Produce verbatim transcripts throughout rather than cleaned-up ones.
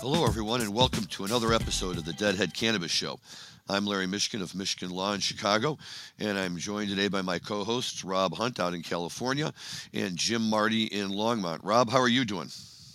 Hello, everyone, and welcome to another episode of the Deadhead Cannabis Show. I'm Larry Mishkin of Mishkin Law in Chicago, and I'm joined today by my co-hosts, Rob Hunt out in California and Jim Marty in Longmont. Rob, how are you doing?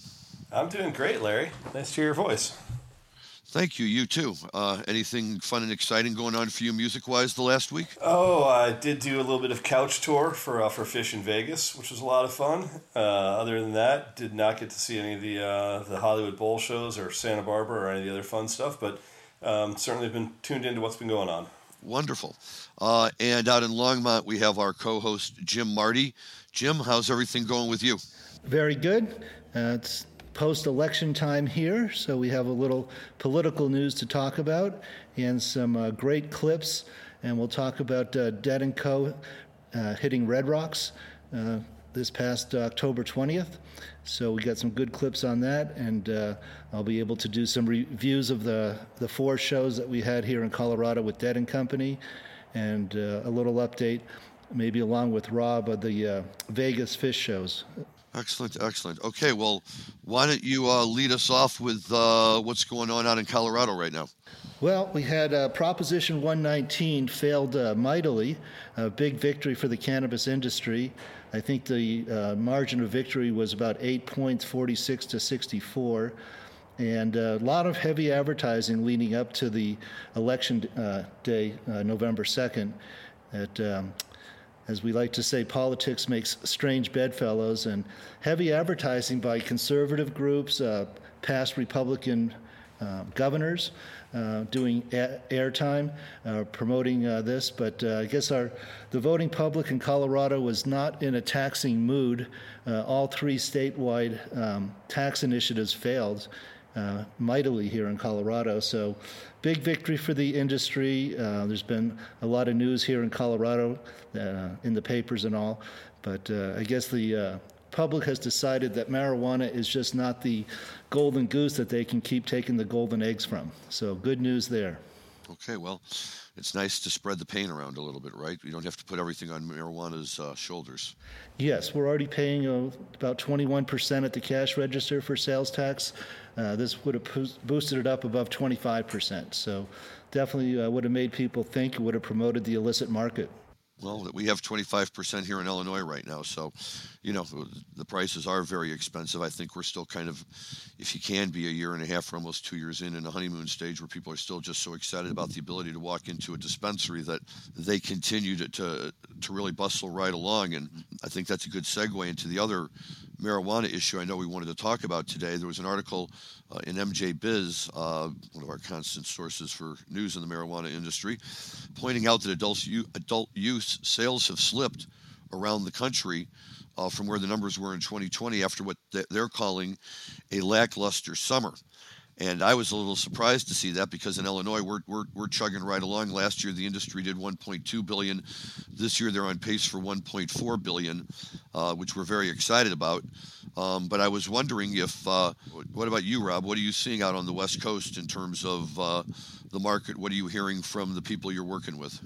I'm doing great, Larry. Nice to hear your voice. Thank you. You too. Uh, anything fun and exciting going on for you music-wise the last week? Oh, I did do a little bit of couch tour for uh, for Fish in Vegas, which was a lot of fun. Uh, other than that, did not get to see any of the uh, the Hollywood Bowl shows or Santa Barbara or any of the other fun stuff, but um, certainly been tuned into what's been going on. Wonderful. Uh, and out in Longmont, we have our co-host, Jim Marty. Jim, how's everything going with you? Very good. Uh, it's post-election time here, so we have a little political news to talk about and some uh, great clips, and we'll talk about uh, Dead and Co. Uh, hitting Red Rocks uh, this past uh, October twentieth. So we got some good clips on that, and uh, I'll be able to do some reviews of the, the four shows that we had here in Colorado with Dead and Company, and uh, a little update, maybe along with Rob, of the uh, Vegas fish shows. Excellent, excellent. Okay, well, why don't you uh, lead us off with uh, what's going on out in Colorado right now? Well, we had uh, Proposition one nineteen failed uh, mightily, a big victory for the cannabis industry. I think the uh, margin of victory was about eight points, forty-six to sixty-four. And a lot of heavy advertising leading up to the election uh, day, uh, November second, at um, as we like to say, politics makes strange bedfellows, and heavy advertising by conservative groups, uh, past Republican uh, governors, uh, doing a- airtime, uh, promoting uh, this. But uh, I guess our the voting public in Colorado was not in a taxing mood. Uh, all three statewide um, tax initiatives failed uh, mightily here in Colorado. So big victory for the industry. Uh, there's been a lot of news here in Colorado, uh, in the papers and all, but uh, I guess the uh, public has decided that marijuana is just not the golden goose that they can keep taking the golden eggs from. So good news there. Okay, well, it's nice to spread the pain around a little bit, right? You don't have to put everything on marijuana's uh, shoulders. Yes, we're already paying uh, about twenty-one percent at the cash register for sales tax. Uh, this would have boosted it up above twenty-five percent. So definitely uh, would have made people think, it would have promoted the illicit market. Well, we have twenty-five percent here in Illinois right now, so, you know, the prices are very expensive. I think we're still kind of, if you can be a year and a half or almost two years in, in a honeymoon stage where people are still just so excited about the ability to walk into a dispensary that they continue to, to, to really bustle right along. And I think that's a good segue into the other marijuana issue I know we wanted to talk about today. There was an article uh, in M J Biz, uh, one of our constant sources for news in the marijuana industry, pointing out that adult, u- adult use sales have slipped around the country uh, from where the numbers were in twenty twenty after what they're calling a lackluster summer. And I was a little surprised to see that because in Illinois, we're, we're, we're chugging right along. Last year, the industry did one point two billion dollars. This year, they're on pace for one point four billion dollars, uh, which we're very excited about. Um, but I was wondering if, uh, what about you, Rob? What are you seeing out on the West Coast in terms of uh, the market? What are you hearing from the people you're working with?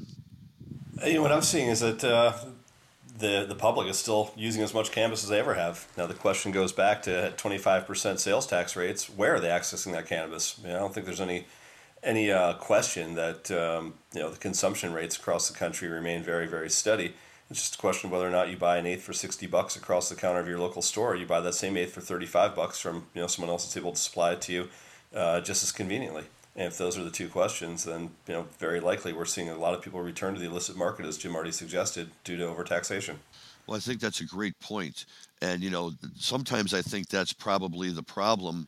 You know, what I'm seeing is that uh, the the public is still using as much cannabis as they ever have. Now the question goes back to twenty-five percent sales tax rates. Where are they accessing that cannabis? You know, I don't think there's any any uh, question that um, you know the consumption rates across the country remain very, very steady. It's just a question of whether or not you buy an eighth for sixty bucks across the counter of your local store, or you buy that same eighth for thirty-five bucks from you know someone else that's able to supply it to you uh, just as conveniently. And if those are the two questions, then you know very likely we're seeing a lot of people return to the illicit market, as Jim already suggested, due to overtaxation. Well, I think that's a great point. And, you know, sometimes I think that's probably the problem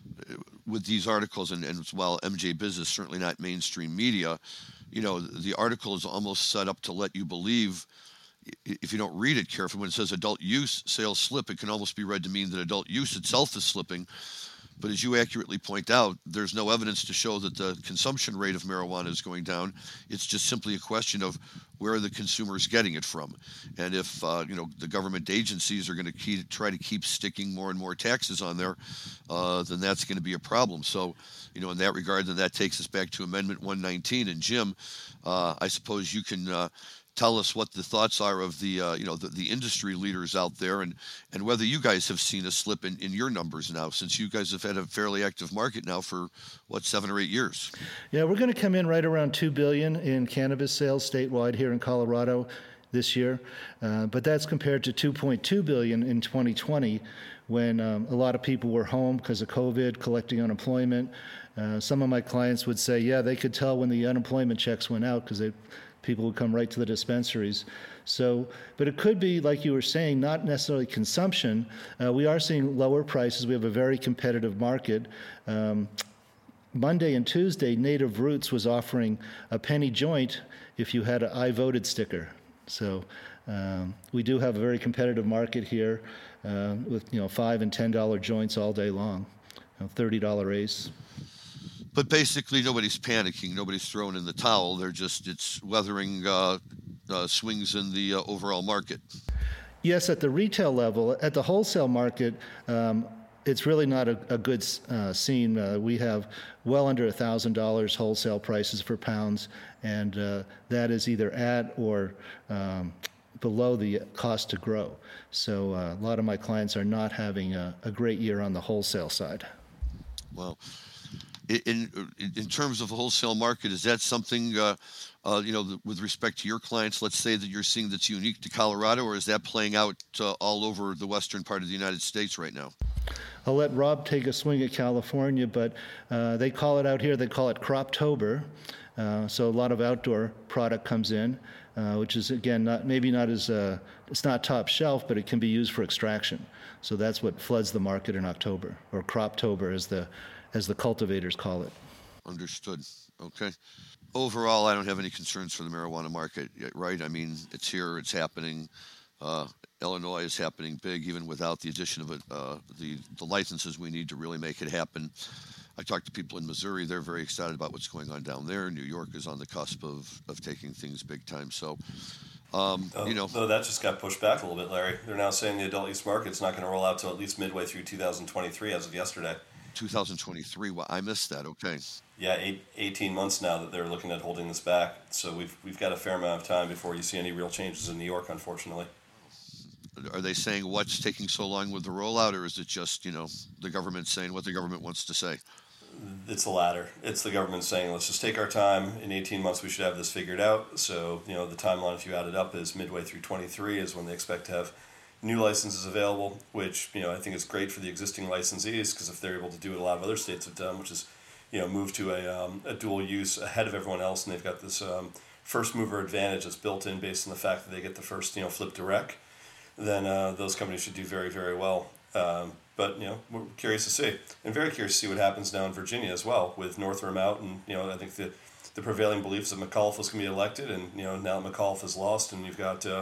with these articles. And, and while M J Biz is certainly not mainstream media, you know, the article is almost set up to let you believe, if you don't read it carefully, when it says adult use sales slip, it can almost be read to mean that adult use itself is slipping. But as you accurately point out, there's no evidence to show that the consumption rate of marijuana is going down. It's just simply a question of where are the consumers getting it from. And if uh, you know the government agencies are going to try to keep sticking more and more taxes on there, uh, then that's going to be a problem. So, you know, in that regard, then that takes us back to Amendment one nineteen. And Jim, uh, I suppose you can uh, tell us what the thoughts are of the uh, you know the, the industry leaders out there, and and whether you guys have seen a slip in, in your numbers now, since you guys have had a fairly active market now for what seven or eight years. Yeah, we're going to come in right around two billion dollars in cannabis sales statewide here in Colorado this year, uh, but that's compared to two point two billion dollars in twenty twenty, when um, a lot of people were home because of COVID, collecting unemployment. Uh, some of my clients would say, yeah, they could tell when the unemployment checks went out because people would come right to the dispensaries. So, but it could be, like you were saying, not necessarily consumption. Uh, we are seeing lower prices. We have a very competitive market. Um, Monday and Tuesday, Native Roots was offering a penny joint if you had an I voted sticker. So um, we do have a very competitive market here uh, with you know five and ten dollar joints all day long, you know, thirty dollar ace. But basically, nobody's panicking. Nobody's throwing in the towel. They're just it's weathering uh, uh, swings in the uh, overall market. Yes, at the retail level. At the wholesale market, um, it's really not a, a good uh, scene. Uh, we have well under one thousand dollars wholesale prices for pounds, and uh, that is either at or um, below the cost to grow. So uh, a lot of my clients are not having a, a great year on the wholesale side. Well, in in terms of the wholesale market, is that something, uh, uh, you know, with respect to your clients, let's say that you're seeing that's unique to Colorado, or is that playing out uh, all over the western part of the United States right now? I'll let Rob take a swing at California, but uh, they call it out here, they call it Croptober. Uh, so a lot of outdoor product comes in, uh, which is, again, not maybe not as, uh, it's not top shelf, but it can be used for extraction. So that's what floods the market in October, or Croptober as the, as the cultivators call it. Understood. Okay. Overall, I don't have any concerns for the marijuana market, right? I mean, it's here, it's happening. Uh, Illinois is happening big, even without the addition of it, uh, the, the licenses we need to really make it happen. I talked to people in Missouri. They're very excited about what's going on down there. New York is on the cusp of, of taking things big time. So, um, oh, you know. Though that just got pushed back a little bit, Larry. They're now saying the adult use market's not going to roll out till at least midway through two thousand twenty-three as of yesterday. two thousand twenty-three. Well, I missed that. Okay. Yeah, eight, eighteen months now that they're looking at holding this back. So we've we've got a fair amount of time before you see any real changes in New York, unfortunately. Are they saying what's taking so long with the rollout, or is it just, you know, the government saying what the government wants to say? It's the latter. It's the government saying, let's just take our time. In eighteen months, we should have this figured out. So, you know, the timeline, if you add it up, is midway through twenty-three is when they expect to have new licenses available, which, you know, I think is great for the existing licensees, because if they're able to do what a lot of other states have done, which is, you know, move to a, um, a dual use ahead of everyone else, and they've got this um, first mover advantage that's built in based on the fact that they get the first, you know, flip direct, then uh, those companies should do very, very well. Um, but, you know, we're curious to see. And very curious to see what happens now in Virginia as well, with Northam out. And, you know, I think the, the prevailing beliefs that McAuliffe was going to be elected. And, you know, now that McAuliffe is lost and you've got, uh,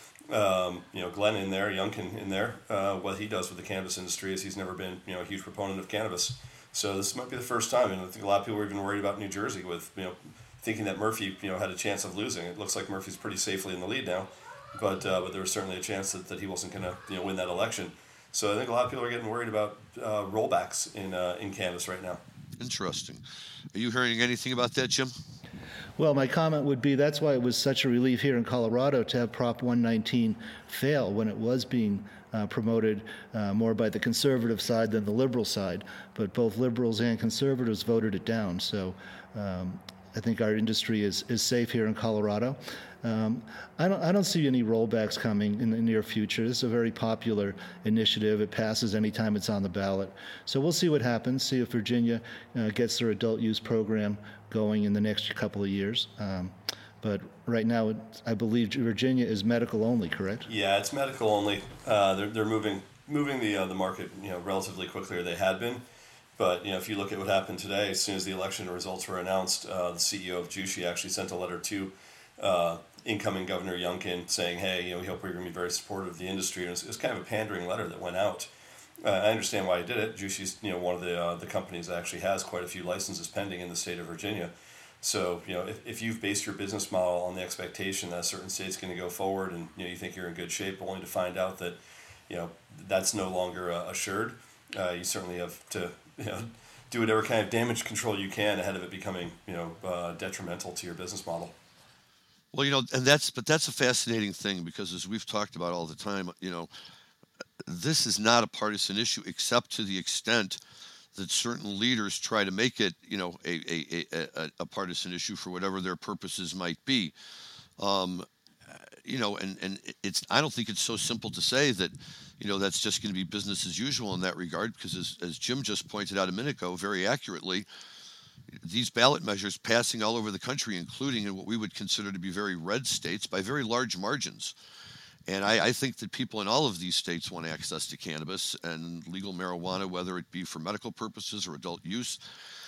um, you know, Glenn in there, Youngkin in there, uh, what he does with the cannabis industry is he's never been, you know, a huge proponent of cannabis. So this might be the first time. And I think a lot of people were even worried about New Jersey with, you know, thinking that Murphy, you know, had a chance of losing. It looks like Murphy's pretty safely in the lead now. But uh, but there was certainly a chance that, that he wasn't going to, you know, win that election. So I think a lot of people are getting worried about uh, rollbacks in uh, in cannabis right now. Interesting. Are you hearing anything about that, Jim? Well, my comment would be that's why it was such a relief here in Colorado to have Prop one nineteen fail when it was being uh, promoted uh, more by the conservative side than the liberal side. But both liberals and conservatives voted it down. So um, I think our industry is, is safe here in Colorado. Um, I don't I don't see any rollbacks coming in the near future. This is a very popular initiative. It passes anytime it's on the ballot. So we'll see what happens, see if Virginia uh, gets their adult use program going in the next couple of years. Um, but right now, it, I believe Virginia is medical only, correct? Yeah, it's medical only. Uh, they're they're moving moving the uh, the market, you know, relatively quickly, or they had been. But, you know, if you look at what happened today, as soon as the election results were announced, uh, the C E O of Jushi actually sent a letter to uh, incoming Governor Youngkin saying, hey, you know, we hope we're going to be very supportive of the industry. And it was, it was kind of a pandering letter that went out. Uh, I understand why he did it. Jushi's, you know, one of the uh, the companies that actually has quite a few licenses pending in the state of Virginia. So, you know, if, if you've based your business model on the expectation that a certain state's going to go forward and, you know, you think you're in good shape, only to find out that, you know, that's no longer uh, assured, uh, you certainly have to, you know, do whatever kind of damage control you can ahead of it becoming, you know, uh, detrimental to your business model. Well, you know, and that's but that's a fascinating thing because as we've talked about all the time, you know, this is not a partisan issue except to the extent that certain leaders try to make it, you know, a a, a, a partisan issue for whatever their purposes might be. Um, you know, and, and it's I don't think it's so simple to say that, you know, that's just going to be business as usual in that regard, because as, as Jim just pointed out a minute ago, very accurately, these ballot measures passing all over the country, including in what we would consider to be very red states by very large margins. And I, I think that people in all of these states want access to cannabis and legal marijuana, whether it be for medical purposes or adult use.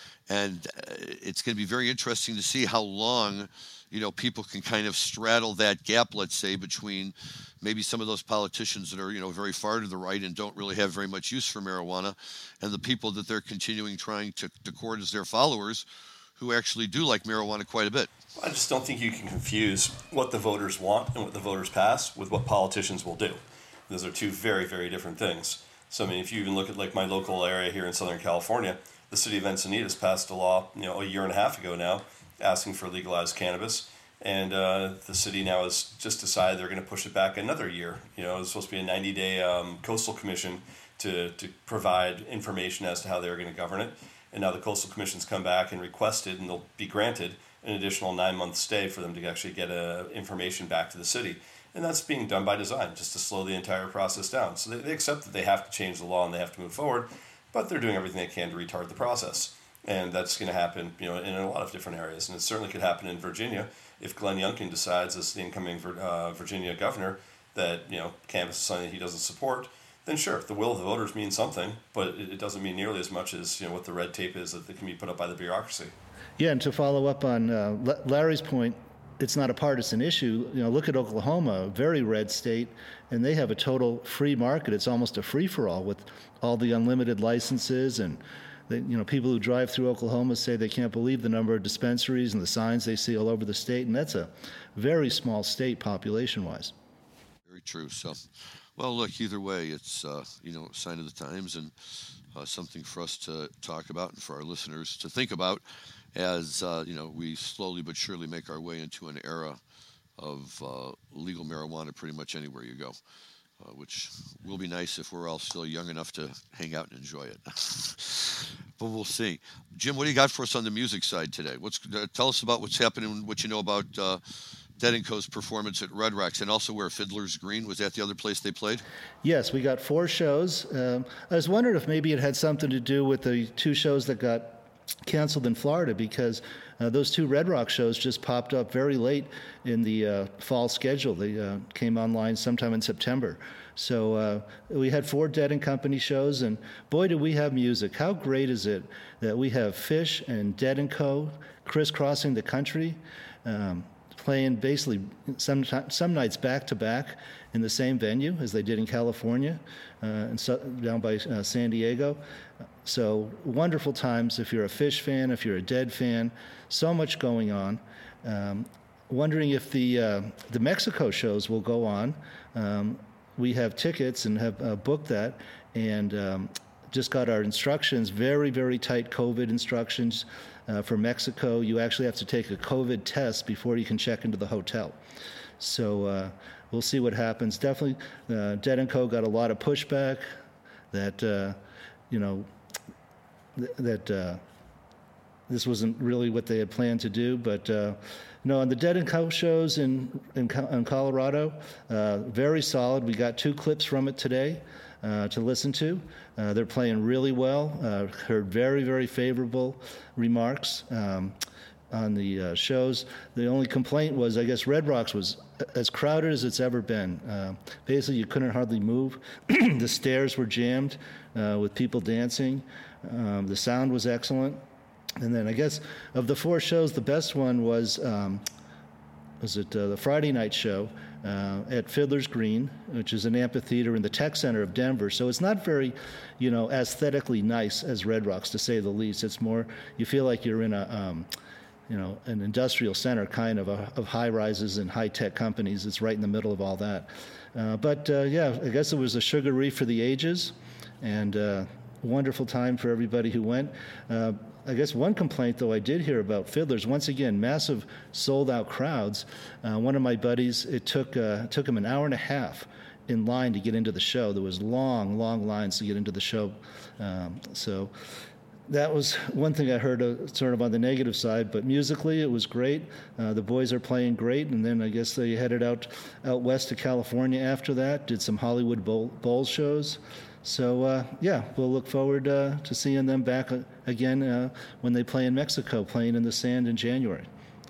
And uh, it's going to be very interesting to see how long, you know, people can kind of straddle that gap, let's say, between maybe some of those politicians that are, you know, very far to the right and don't really have very much use for marijuana, and the people that they're continuing trying to, to court as their followers who actually do like marijuana quite a bit. I just don't think you can confuse what the voters want and what the voters pass with what politicians will do. Those are two very, very different things. So, I mean, if you even look at like my local area here in Southern California, the city of Encinitas passed a law, you know, a year and a half ago now, asking for legalized cannabis, and uh, the city now has just decided they're going to push it back another year. You know, it's supposed to be a ninety-day um, coastal commission to to provide information as to how they're going to govern it, and now the coastal commission's come back and requested, and they'll be granted an additional nine-month stay for them to actually get uh, information back to the city. And that's being done by design, just to slow the entire process down. So they, they accept that they have to change the law and they have to move forward, but they're doing everything they can to retard the process. And that's going to happen, you know, in a lot of different areas. And it certainly could happen in Virginia if Glenn Youngkin decides, as the incoming uh, Virginia governor, that, you know, cannabis is something he doesn't support. Then sure, the will of the voters means something, but it, it doesn't mean nearly as much as, you know, what the red tape is that can be put up by the bureaucracy. Yeah, and to follow up on uh, Larry's point, it's not a partisan issue. You know, look at Oklahoma, a very red state, and they have a total free market. It's almost a free-for-all with all the unlimited licenses, and they, you know, people who drive through Oklahoma say they can't believe the number of dispensaries and the signs they see all over the state, and that's a very small state population-wise. Very true. So, well, look, either way, it's uh, you know, a sign of the times and uh, something for us to talk about and for our listeners to think about as uh, you know, we slowly but surely make our way into an era of uh, legal marijuana pretty much anywhere you go, uh, which will be nice if we're all still young enough to hang out and enjoy it. But we'll see. Jim, what do you got for us on the music side today? What's uh, tell us about what's happening, what you know about uh, Dead and Co.'s performance at Red Rocks, and also where Fiddler's Green, was that the other place they played? Yes, we got four shows. Um, I was wondering if maybe it had something to do with the two shows that got canceled in Florida, because uh, those two Red Rock shows just popped up very late in the uh, fall schedule. They uh, came online sometime in September. So uh, we had four Dead and Company shows, and boy, do we have music. How great is it that we have Fish and Dead and Co. crisscrossing the country, um, playing basically some some nights back to back in the same venue as they did in California uh, and so, down by uh, San Diego. So wonderful times if you're a Fish fan, if you're a Dead fan. So much going on. Um, wondering if the uh, the Mexico shows will go on. Um, we have tickets and have uh, booked that, and um, just got our instructions, very, very tight COVID instructions. Uh, for Mexico, you actually have to take a COVID test before you can check into the hotel. So uh, we'll see what happens. Definitely, uh, Dead and Co. got a lot of pushback that, uh, you know, th- that uh, this wasn't really what they had planned to do. But, uh, no, on the Dead and Co. shows in, in, in Colorado, uh, very solid. We got two clips from it today uh, to listen to. Uh, they're playing really well. Uh, heard very, very favorable remarks um, on the uh, shows. The only complaint was, I guess, Red Rocks was as crowded as it's ever been. Uh, basically, you couldn't hardly move. The stairs were jammed uh, with people dancing. Um, the sound was excellent. And then I guess of the four shows, the best one was, um, was it uh, the Friday night show uh, at Fiddler's Green, which is an amphitheater in the tech center of Denver. So it's not very, you know, aesthetically nice as Red Rocks, to say the least. It's more, you feel like you're in a, um, you know, an industrial center kind of, a, of high rises and high tech companies. It's right in the middle of all that. Uh, but uh, yeah, I guess it was a sugar reef for the ages, and uh, wonderful time for everybody who went. Uh, I guess one complaint, though, I did hear about Fiddlers. Once again, massive sold-out crowds. Uh, one of my buddies, it took uh, took him an hour and a half in line to get into the show. There was long, long lines to get into the show. Um, so that was one thing I heard uh, sort of on the negative side. But musically, it was great. Uh, the boys are playing great. And then I guess they headed out out west to California after that, did some Hollywood Bowl, Bowl shows. So, uh, yeah, we'll look forward uh, to seeing them back uh, again uh, when they play in Mexico, playing in the sand in January.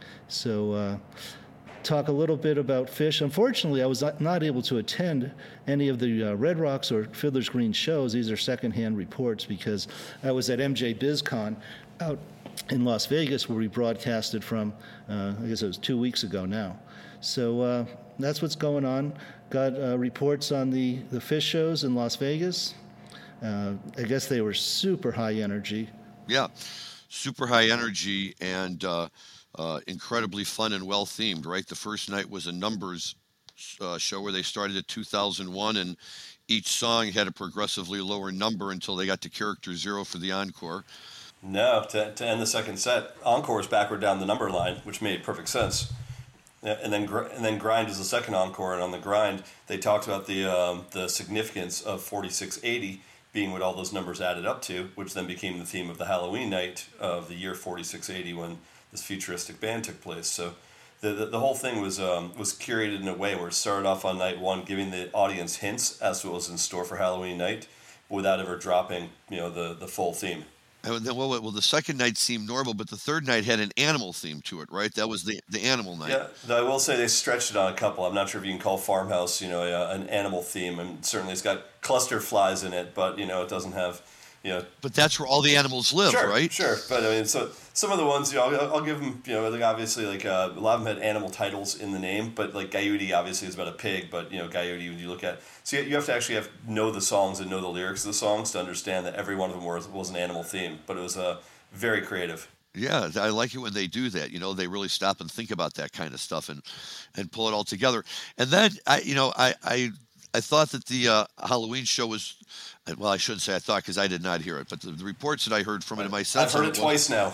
So, uh, talk a little bit about Phish. Unfortunately, I was not able to attend any of the uh, Red Rocks or Fiddler's Green shows. These are secondhand reports because I was at M J BizCon out in Las Vegas where we broadcasted from, uh, I guess it was two weeks ago now. So uh, that's what's going on. Got uh, reports on the, the Phish shows in Las Vegas. Uh, I guess they were super high energy. Yeah, super high energy and uh, uh, incredibly fun and well themed, right? The first night was a numbers uh, show where they started at two thousand one, and each song had a progressively lower number until they got to character zero for the encore. No, to, to end the second set, encore is backward down the number line, which made perfect sense. And then and then grind is the second encore, and on the grind they talked about the um, the significance of forty-six eighty being what all those numbers added up to, which then became the theme of the Halloween night of the year forty-six eighty when this futuristic band took place. So the the, the whole thing was um, was curated in a way where it started off on night one, giving the audience hints as to what was in store for Halloween night, without ever dropping you know the the full theme. And then, well, well, the second night seemed normal, but the third night had an animal theme to it, right? That was the the animal night. Yeah, though I will say they stretched it on a couple. I'm not sure if you can call Farmhouse, you know, a, an animal theme, and certainly it's got cluster flies in it, but you know, it doesn't have, you know. But that's where all the animals live, sure, right? Sure, but I mean, so some of the ones, you know, I'll, I'll give them, you know, like obviously, like uh, a lot of them had animal titles in the name, but like Coyote obviously is about a pig, but you know, Coyote when you look at, so you have to actually have know the songs and know the lyrics of the songs to understand that every one of them was was an animal theme, but it was a uh, very creative. Yeah, I like it when they do that. You know, they really stop and think about that kind of stuff and, and pull it all together. And then I, you know, I I, I thought that the uh, Halloween show was, well, I shouldn't say I thought because I did not hear it, but the, the reports that I heard from it in my sense. I've heard it, it twice now.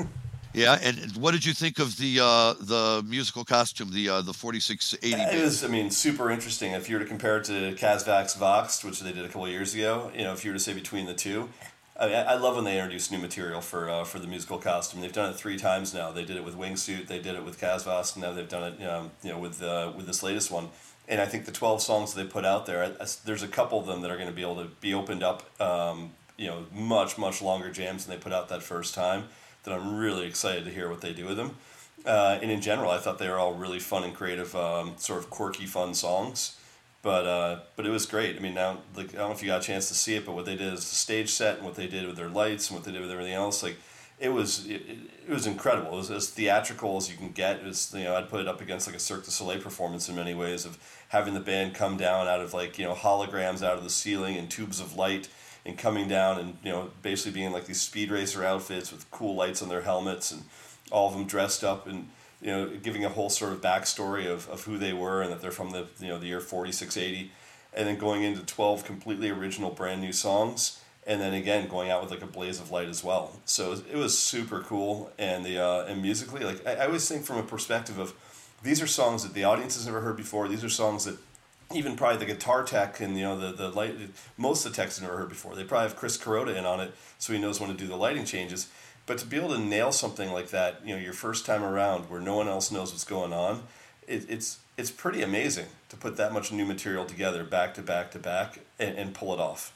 Yeah, and what did you think of the uh, the musical costume, the uh, the forty-six eighty? It was, I mean, super interesting. If you were to compare it to Kazvax Voxed, which they did a couple of years ago, you know, if you were to say between the two. I mean, I love when they introduce new material for uh, for the musical costume. They've done it three times now. They did it with Wingsuit, they did it with Kazvas, and now they've done it, um, you know, with uh, with this latest one. And I think the twelve songs that they put out there, I, I, there's a couple of them that are going to be able to be opened up, um, you know, much much longer jams than they put out that first time. That I'm really excited to hear what they do with them. Uh, and in general, I thought they were all really fun and creative, um, sort of quirky, fun songs. But uh, but it was great. I mean, now like I don't know if you got a chance to see it, but what they did is the stage set and what they did with their lights and what they did with everything else, like it was it, it was incredible. It was as theatrical as you can get. It was, you know, I'd put it up against like a Cirque du Soleil performance in many ways of having the band come down out of like, you know, holograms out of the ceiling and tubes of light and coming down and, you know, basically being like these speed racer outfits with cool lights on their helmets and all of them dressed up and, you know, giving a whole sort of backstory of, of who they were and that they're from the, you know, the year forty-six eighty, and then going into twelve completely original brand new songs, and then again going out with like a blaze of light as well. So it was, it was super cool, and the uh, and musically, like I, I always think from a perspective of these are songs that the audience has never heard before. These are songs that even probably the guitar tech and, you know, the the light, most of the techs have never heard before. They probably have Chris Kuroda in on it, so he knows when to do the lighting changes. But to be able to nail something like that, you know, your first time around where no one else knows what's going on, it, it's it's pretty amazing to put that much new material together back to back to back and, and pull it off.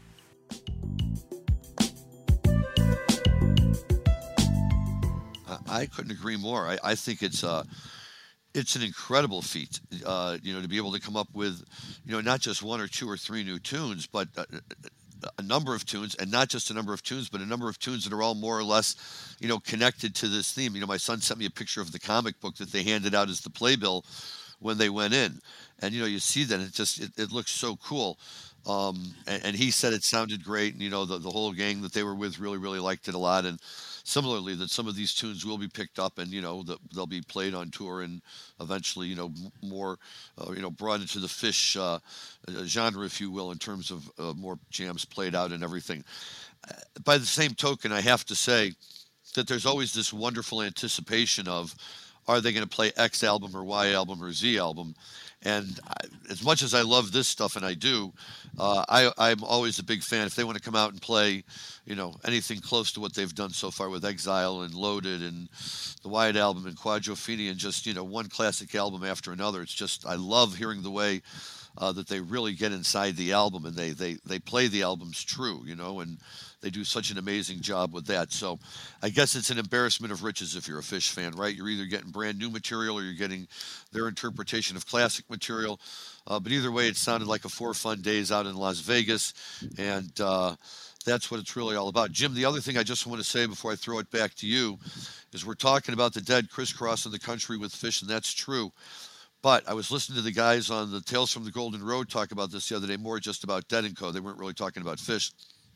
I couldn't agree more. I, I think it's uh, it's an incredible feat, uh, you know, to be able to come up with, you know, not just one or two or three new tunes, but uh, a number of tunes, and not just a number of tunes, but a number of tunes that are all more or less, you know, connected to this theme. You know, my son sent me a picture of the comic book that they handed out as the playbill when they went in. And, you know, you see that, it just, it, it looks so cool. Um, and, and he said it sounded great. And, you know, the, the whole gang that they were with really, really liked it a lot. And similarly, that some of these tunes will be picked up and, you know, the, they'll be played on tour and eventually, you know, more, uh, you know, brought into the Phish uh, genre, if you will, in terms of uh, more jams played out and everything. Uh, by the same token, I have to say that there's always this wonderful anticipation of, are they going to play X album or Y album or Z album? And I, as much as I love this stuff, and I do, uh, I, I'm always a big fan. If they want to come out and play, you know, anything close to what they've done so far with Exile and Loaded and the Wyatt album and Quadrophenia and just, you know, one classic album after another, it's just, I love hearing the way uh, that they really get inside the album and they, they, they play the albums true, you know, and they do such an amazing job with that. So I guess it's an embarrassment of riches if you're a Phish fan, right? You're either getting brand new material or you're getting their interpretation of classic material. Uh, but either way, it sounded like a four fun days out in Las Vegas. And uh, that's what it's really all about. Jim, the other thing I just want to say before I throw it back to you is we're talking about the Dead crisscrossing the country with Phish, and that's true. But I was listening to the guys on the Tales from the Golden Road talk about this the other day, more just about Dead and Co. They weren't really talking about Phish.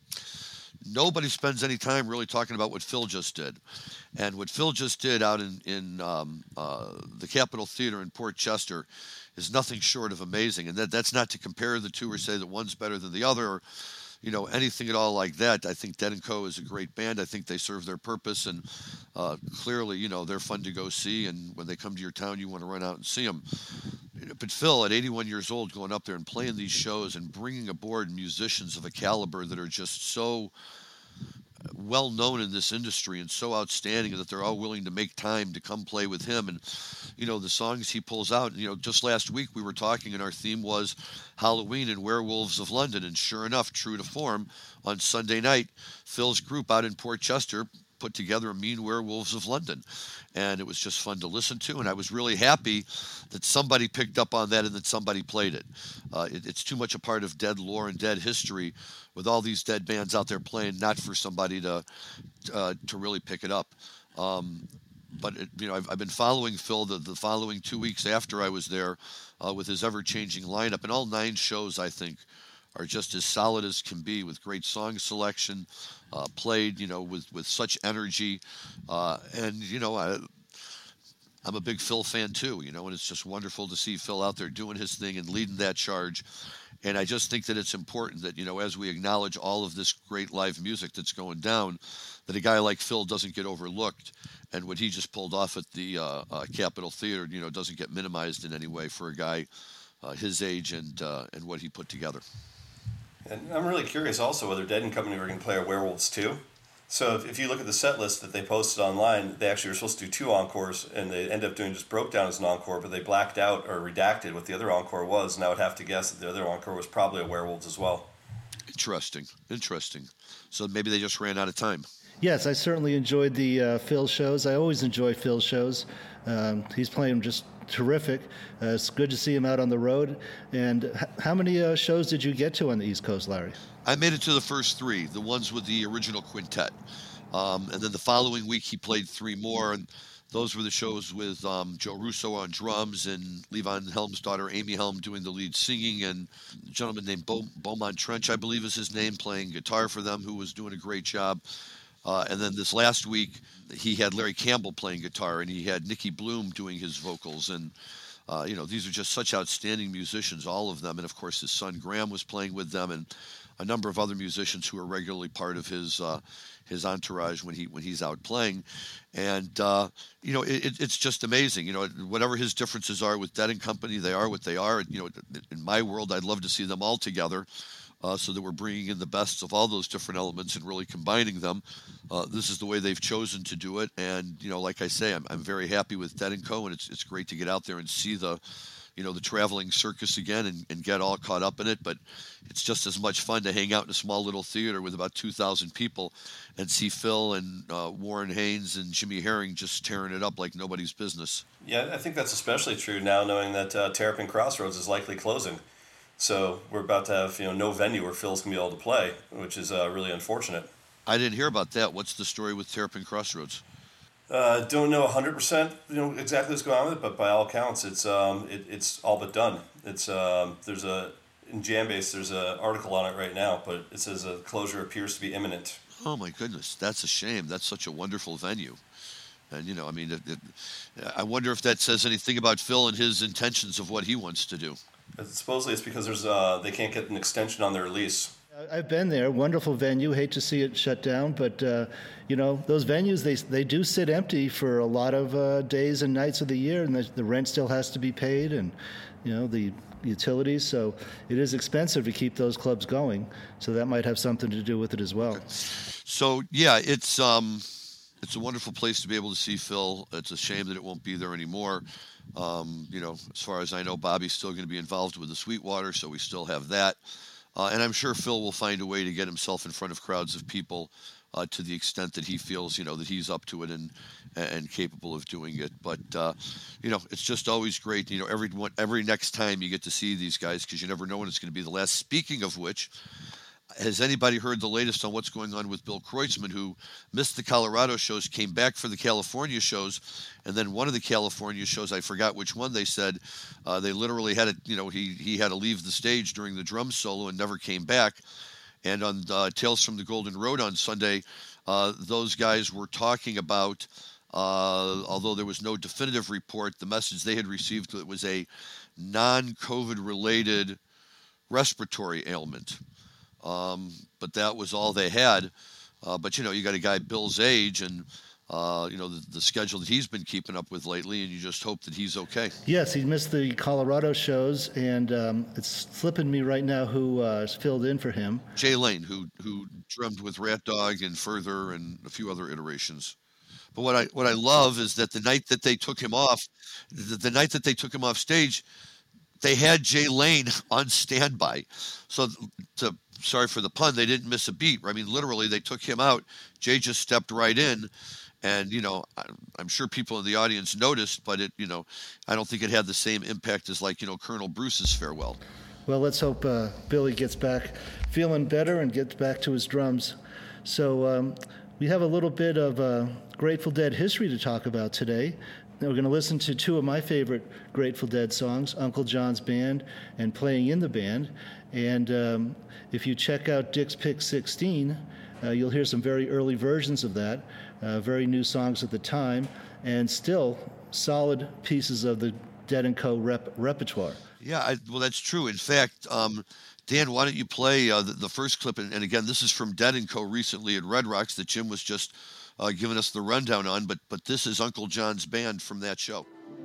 Nobody spends any time really talking about what Phil just did. And what Phil just did out in, in um, uh, the Capitol Theater in Port Chester is nothing short of amazing. And that, that's not to compare the two or say that one's better than the other or, you know, anything at all like that. I think Dead and Co. is a great band. I think they serve their purpose. And uh, clearly, you know, they're fun to go see. And when they come to your town, you want to run out and see them. But Phil, at eighty-one years old, going up there and playing these shows and bringing aboard musicians of a caliber that are just so well known in this industry and so outstanding that they're all willing to make time to come play with him. And, you know, the songs he pulls out, you know, just last week we were talking and our theme was Halloween and Werewolves of London. And sure enough, true to form, on Sunday night, Phil's group out in Port Chester put together a Mean Werewolves of London. And it was just fun to listen to. And I was really happy that somebody picked up on that and that somebody played it. Uh, it it's too much a part of Dead lore and Dead history with all these Dead bands out there playing, not for somebody to uh, to really pick it up. Um, but, it, you know, I've, I've been following Phil the, the following two weeks after I was there uh, with his ever-changing lineup. And all nine shows, I think, are just as solid as can be with great song selection, uh, played, you know, with, with such energy. Uh, and, you know, I, I'm a big Phil fan too, you know, and it's just wonderful to see Phil out there doing his thing and leading that charge. And I just think that it's important that, you know, as we acknowledge all of this great live music that's going down, that a guy like Phil doesn't get overlooked. And what he just pulled off at the uh, uh, Capitol Theater, you know, doesn't get minimized in any way for a guy uh, his age and uh, and what he put together. And I'm really curious also whether Dead and Company were going to play a Werewolves too. So if, if you look at the set list that they posted online, they actually were supposed to do two encores, and they ended up doing just Broke Down as an encore, but they blacked out or redacted what the other encore was, and I would have to guess that the other encore was probably a Werewolves as well. Interesting, interesting. So maybe they just ran out of time. Yes, I certainly enjoyed the uh, Phil shows. I always enjoy Phil shows. Um, he's playing just terrific. Uh, it's good to see him out on the road. And h- how many uh, shows did you get to on the East Coast, Larry? I made it to the first three, the ones with the original quintet. Um, and then the following week he played three more, and those were the shows with um, Joe Russo on drums and Levon Helm's daughter Amy Helm doing the lead singing, and a gentleman named Beau- Beaumont Trench, I believe is his name, playing guitar for them, who was doing a great job. Uh, and then this last week, he had Larry Campbell playing guitar, and he had Nicky Bloom doing his vocals. And, uh, you know, these are just such outstanding musicians, all of them. And, of course, his son Graham was playing with them, and a number of other musicians who are regularly part of his uh, his entourage when he when he's out playing. And, uh, you know, it, it's just amazing. You know, whatever his differences are with Dead and Company, they are what they are. You know, in my world, I'd love to see them all together. Uh, so that we're bringing in the best of all those different elements and really combining them. Uh, this is the way they've chosen to do it. And, you know, like I say, I'm, I'm very happy with Dead and Co. And it's it's great to get out there and see the, you know, the traveling circus again and, and get all caught up in it. But it's just as much fun to hang out in a small little theater with about two thousand people and see Phil and uh, Warren Haynes and Jimmy Herring just tearing it up like nobody's business. Yeah, I think that's especially true now knowing that uh, Terrapin Crossroads is likely closing. So we're about to have, you know, no venue where Phil's going to be able to play, which is uh, really unfortunate. I didn't hear about that. What's the story with Terrapin Crossroads? Uh, don't know one hundred percent, you know, exactly what's going on with it, but by all accounts, it's um, it, it's all but done. It's um, there's a in Jambase, there's an article on it right now, but it says a closure appears to be imminent. Oh my goodness, that's a shame. That's such a wonderful venue. And you know, I mean, it, it, I wonder if that says anything about Phil and his intentions of what he wants to do. Supposedly, it's because there's uh, they can't get an extension on their lease. I've been there. Wonderful venue. Hate to see it shut down, but uh, you know those venues they they do sit empty for a lot of uh, days and nights of the year, and the, the rent still has to be paid, and you know the utilities. So it is expensive to keep those clubs going. So that might have something to do with it as well. Okay. So yeah, it's um, it's a wonderful place to be able to see Phil. It's a shame that it won't be there anymore. Um, you know, as far as I know, Bobby's still going to be involved with the Sweetwater, so we still have that. Uh, and I'm sure Phil will find a way to get himself in front of crowds of people uh, to the extent that he feels, you know, that he's up to it and and capable of doing it. But, uh, you know, it's just always great. You know, every, every next time you get to see these guys because you never know when it's going to be the last. Speaking of which, has anybody heard the latest on what's going on with Bill Kreutzmann, who missed the Colorado shows, came back for the California shows, and then one of the California shows, I forgot which one, they said uh, they literally had to, you know, he, he had to leave the stage during the drum solo and never came back. And on uh, Tales from the Golden Road on Sunday, uh, those guys were talking about, uh, although there was no definitive report, the message they had received that it was a non-COVID related respiratory ailment. Um, but that was all they had. Uh, but, you know, you got a guy Bill's age and, uh, you know, the, the schedule that he's been keeping up with lately, and you just hope that he's okay. Yes, he missed the Colorado shows, and um, it's slipping me right now who uh, filled in for him. Jay Lane, who who drummed with Rat Dog and Further and a few other iterations. But what I what I love is that the night that they took him off, the, the night that they took him off stage, they had Jay Lane on standby. So, to, sorry for the pun, they didn't miss a beat. I mean, literally, they took him out. Jay just stepped right in. And, you know, I'm sure people in the audience noticed, but it, you know, I don't think it had the same impact as, like, you know, Colonel Bruce's farewell. Well, let's hope uh, Billy gets back feeling better and gets back to his drums. So um, we have a little bit of uh, Grateful Dead history to talk about today. Now we're going to listen to two of my favorite Grateful Dead songs, Uncle John's Band and Playing in the Band. And um, if you check out Dick's Pick sixteen, uh, you'll hear some very early versions of that, uh, very new songs at the time, and still solid pieces of the Dead and Co. Rep- repertoire. Yeah, I, well, that's true. In fact, um, Dan, why don't you play uh, the, the first clip? And, and again, this is from Dead and Co. recently at Red Rocks that Jim was just uh, giving us the rundown on, but but this is Uncle John's Band from that show.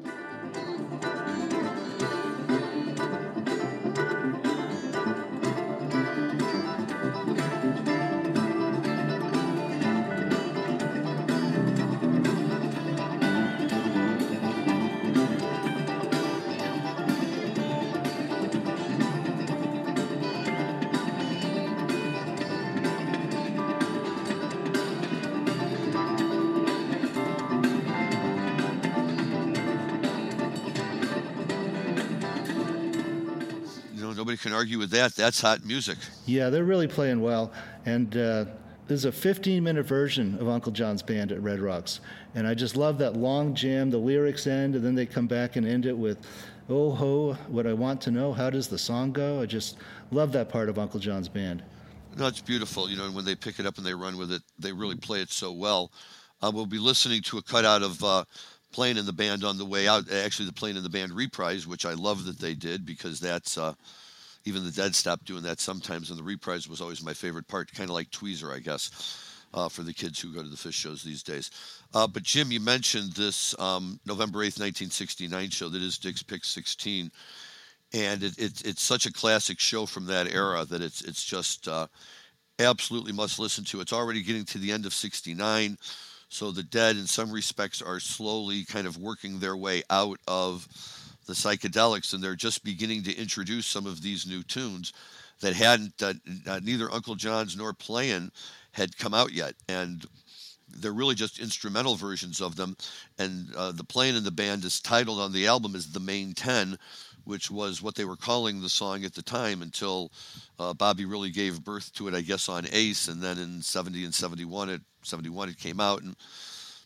Nobody can argue with that. That's hot music. Yeah, they're really playing well. And uh, there's a fifteen-minute version of Uncle John's Band at Red Rocks. And I just love that long jam, the lyrics end, and then they come back and end it with, oh, ho, what I want to know, how does the song go? I just love that part of Uncle John's Band. No, it's beautiful. You know, when they pick it up and they run with it, they really play it so well. Uh, we'll be listening to a cutout of uh, Playing in the Band on the way out. Actually, the Playing in the Band reprise, which I love that they did because that's... Uh, Even the Dead stopped doing that sometimes, and the reprise was always my favorite part, kind of like Tweezer, I guess, uh, for the kids who go to the Fish shows these days. Uh, but, Jim, you mentioned this um, November eighth, nineteen sixty-nine show that is Dick's Pick sixteen, and it, it, it's such a classic show from that era that it's, it's just uh, absolutely must listen to. It's already getting to the end of sixty-nine, so the Dead, in some respects, are slowly kind of working their way out of the psychedelics, and they're just beginning to introduce some of these new tunes that hadn't, uh, uh, neither Uncle John's nor Playin' had come out yet, and they're really just instrumental versions of them. And uh, the Playin' in the Band is titled on the album as The Main Ten, which was what they were calling the song at the time until uh, Bobby really gave birth to it, I guess, on Ace, and then in seventy and seventy-one, it seventy-one it came out, and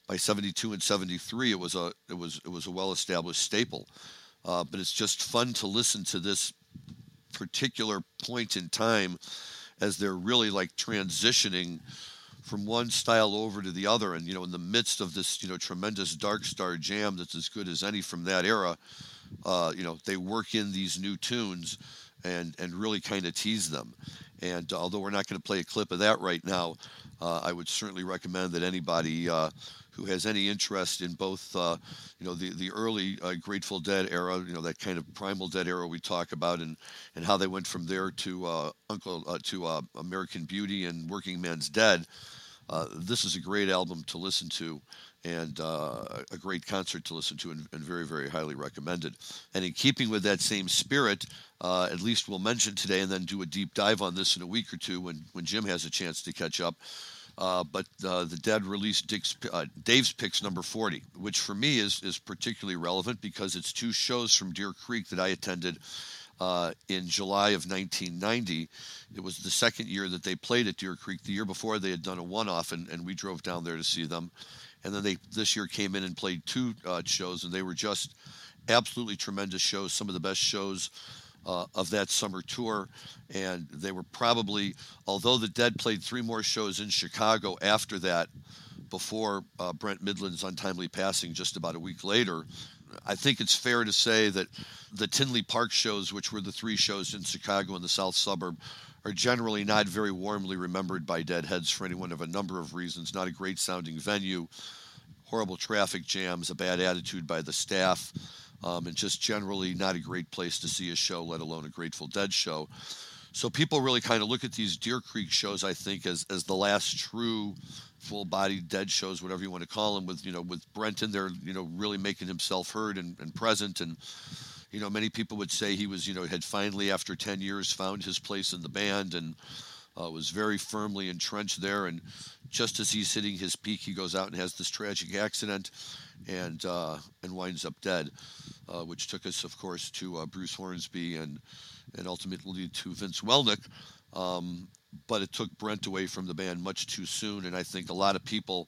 by seventy-two and seventy-three, it was a it was it was a well-established staple. Uh, but it's just fun to listen to this particular point in time as they're really like transitioning from one style over to the other. And, you know, in the midst of this, you know, tremendous Dark Star jam that's as good as any from that era, uh, you know, they work in these new tunes and, and really kind of tease them. And uh, although we're not going to play a clip of that right now, uh, I would certainly recommend that anybody uh, who has any interest in both, uh, you know, the, the early uh, Grateful Dead era, you know, that kind of Primal Dead era we talk about, and, and how they went from there to uh, Uncle uh, to uh, American Beauty and Working Man's Dead. Uh, this is a great album to listen to, and uh, a great concert to listen to, and, and very, very highly recommended. And in keeping with that same spirit, uh, at least we'll mention today and then do a deep dive on this in a week or two when, when Jim has a chance to catch up. Uh, but uh, the Dead released Dick's, uh, Dave's Picks number forty, which for me is, is particularly relevant because it's two shows from Deer Creek that I attended uh, in July of nineteen ninety. It was the second year that they played at Deer Creek. The year before they had done a one-off, and, and we drove down there to see them. And then they this year came in and played two uh, shows, and they were just absolutely tremendous shows, some of the best shows Uh, of that summer tour. And they were probably, although the Dead played three more shows in Chicago after that, before uh, Brent Midland's untimely passing just about a week later, I think it's fair to say that the Tinley Park shows, which were the three shows in Chicago and the South Suburb, are generally not very warmly remembered by Deadheads for any one of a number of reasons. Not a great sounding venue, horrible traffic jams, a bad attitude by the staff, Um, and just generally not a great place to see a show, let alone a Grateful Dead show. So people really kind of look at these Deer Creek shows, I think, as as the last true full-bodied Dead shows, whatever you want to call them, with, you know, with Brent in there, you know, really making himself heard and, and present. And, you know, many people would say he was, you know, had finally, after ten years, found his place in the band and uh, was very firmly entrenched there. And just as he's hitting his peak, he goes out and has this tragic accident and uh, and winds up dead, uh, which took us, of course, to uh, Bruce Hornsby and and ultimately to Vince Welnick. Um, but it took Brent away from the band much too soon, and I think a lot of people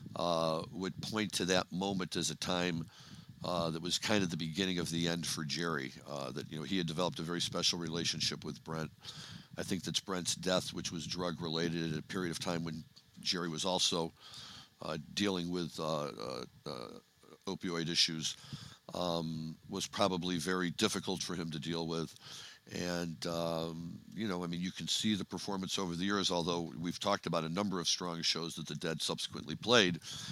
uh, would point to that moment as a time uh, that was kind of the beginning of the end for Jerry. Uh, that, you know, he had developed a very special relationship with Brent. I think that's Brent's death, which was drug related at a period of time when Jerry was also Uh, dealing with uh, uh, uh, opioid issues, um, was probably very difficult for him to deal with. And, um, you know, I mean, you can see the performance over the years, although we've talked about a number of strong shows that the Dead subsequently played.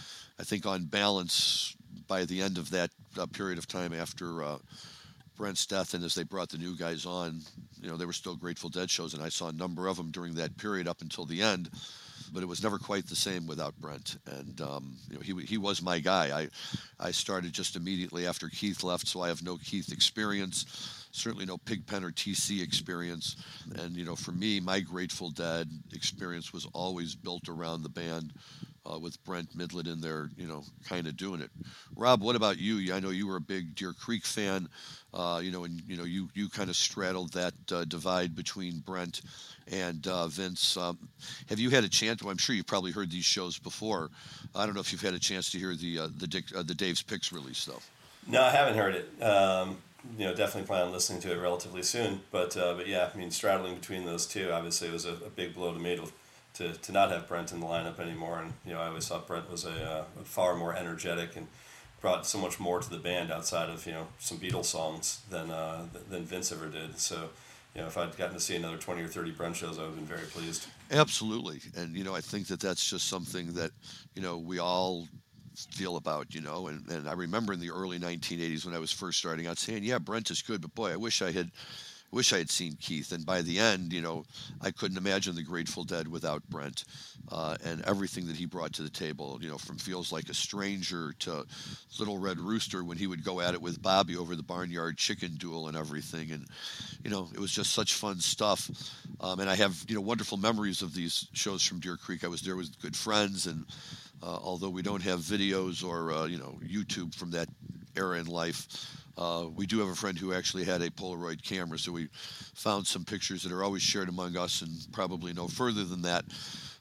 I think on balance, by the end of that uh, period of time after uh, Brent's death, and as they brought the new guys on, you know, they were still Grateful Dead shows, and I saw a number of them during that period up until the end. But it was never quite the same without Brent. And, um, you know, he he was my guy. I I started just immediately after Keith left, so I have no Keith experience, certainly no Pigpen or T C experience. And, you know, for me, my Grateful Dead experience was always built around the band uh, with Brent Midland in there, you know, kind of doing it. Rob, what about you? I know you were a big Deer Creek fan, uh, you know, and, you know, you, you kind of straddled that uh, divide between Brent and uh, Vince. Um, have you had a chance? Well, I'm sure you've probably heard these shows before. I don't know if you've had a chance to hear the uh, the Dick, uh, the Dave's Picks release, though. No, I haven't heard it. Um, you know, definitely plan on listening to it relatively soon. But uh, but yeah, I mean, straddling between those two, obviously, it was a, a big blow to me to, to to not have Brent in the lineup anymore. And you know, I always thought Brent was a, uh, a far more energetic and brought so much more to the band outside of, you know, some Beatles songs than uh, than Vince ever did. So, you know, if I'd gotten to see another twenty or thirty Brent shows, I would have been very pleased. Absolutely. And, you know, I think that that's just something that, you know, we all feel about, you know, and, and I remember in the early nineteen eighties when I was first starting out saying, yeah, Brent is good, but boy, I wish I had wish I had seen Keith. And by the end, you know, I couldn't imagine the Grateful Dead without Brent uh, and everything that he brought to the table, you know, from Feels Like a Stranger to Little Red Rooster when he would go at it with Bobby over the barnyard chicken duel and everything. And, you know, it was just such fun stuff. Um, and I have, you know, wonderful memories of these shows from Deer Creek. I was there with good friends, and uh, although we don't have videos or, uh, you know, YouTube from that era in life, Uh, we do have a friend who actually had a Polaroid camera, so we found some pictures that are always shared among us and probably no further than that.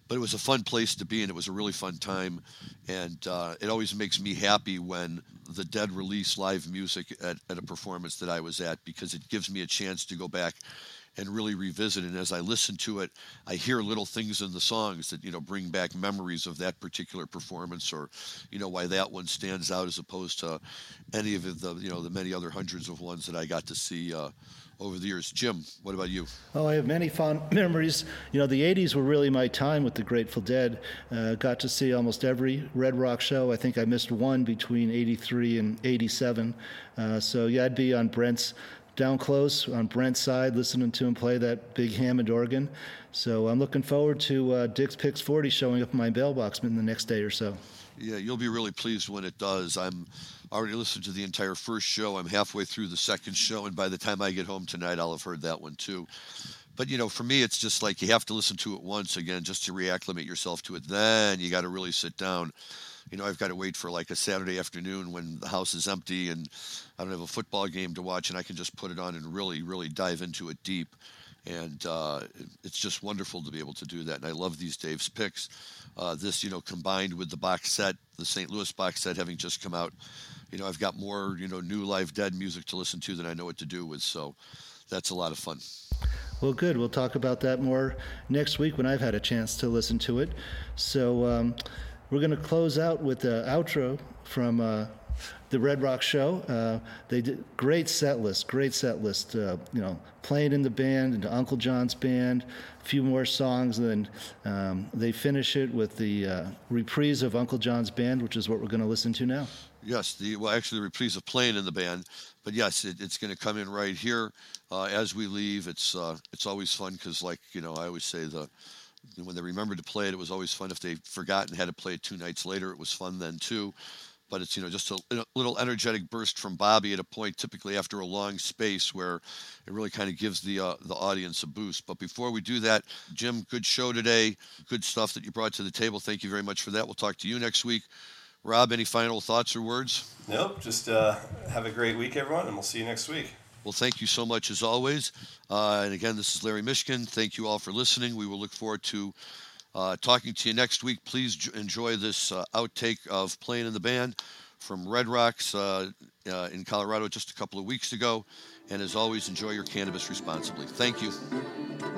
but it was a fun place to be, and it was a really fun time. And uh, it always makes me happy when the Dead release live music at, at a performance that I was at, because it gives me a chance to go back and really revisit. And as I listen to it, I hear little things in the songs that, you know, bring back memories of that particular performance, or, you know, why that one stands out as opposed to any of the, you know, the many other hundreds of ones that I got to see uh, over the years. Jim, what about you? Oh, I have many fond memories. You know, the eighties were really my time with the Grateful Dead. Uh, got to see almost every Red Rock show. I think I missed one between eighty-three and eighty-seven. Uh, so, yeah, I'd be on Brent's, down close on Brent's side, listening to him play that big Hammond organ. So I'm looking forward to uh, Dick's Picks forty showing up in my mailbox in the next day or so. Yeah, you'll be really pleased when it does. I'm already listened to the entire first show. I'm halfway through the second show, and by the time I get home tonight, I'll have heard that one too. But, you know, for me, it's just like you have to listen to it once again just to reacclimate yourself to it. Then you got to really sit down. You know, I've got to wait for like a Saturday afternoon when the house is empty and I don't have a football game to watch, and I can just put it on and really, really dive into it deep. And uh, it's just wonderful to be able to do that. And I love these Dave's Picks. Uh, this, you know, combined with the box set, the Saint Louis box set having just come out, you know, I've got more, you know, new live Dead music to listen to than I know what to do with. So that's a lot of fun. Well, good. We'll talk about that more next week when I've had a chance to listen to it. So um, we're going to close out with the outro from uh, the Red Rock Show. Uh, they did great set list, great set list. Uh, you know, playing in the band, into Uncle John's band, a few more songs, and then um, they finish it with the uh, reprise of Uncle John's band, which is what we're going to listen to now. Yes, the well, actually, the reprise of playing in the band, but yes, it, it's going to come in right here uh, as we leave. It's uh, it's always fun because, like, you know, I always say the when they remembered to play it, it was always fun. If they forgot and had to play it two nights later, it was fun then too. But it's, you know, just a, a little energetic burst from Bobby at a point, typically after a long space, where it really kind of gives the uh, the audience a boost. But before we do that, Jim, good show today. Good stuff that you brought to the table. Thank you very much for that. We'll talk to you next week. Rob, any final thoughts or words? Nope. Just uh, have a great week, everyone, and we'll see you next week. Well, thank you so much as always. Uh, and again, this is Larry Mishkin. Thank you all for listening. We will look forward to uh, talking to you next week. Please j- enjoy this uh, outtake of Playing in the Band from Red Rocks uh, uh, in Colorado just a couple of weeks ago. And as always, enjoy your cannabis responsibly. Thank you.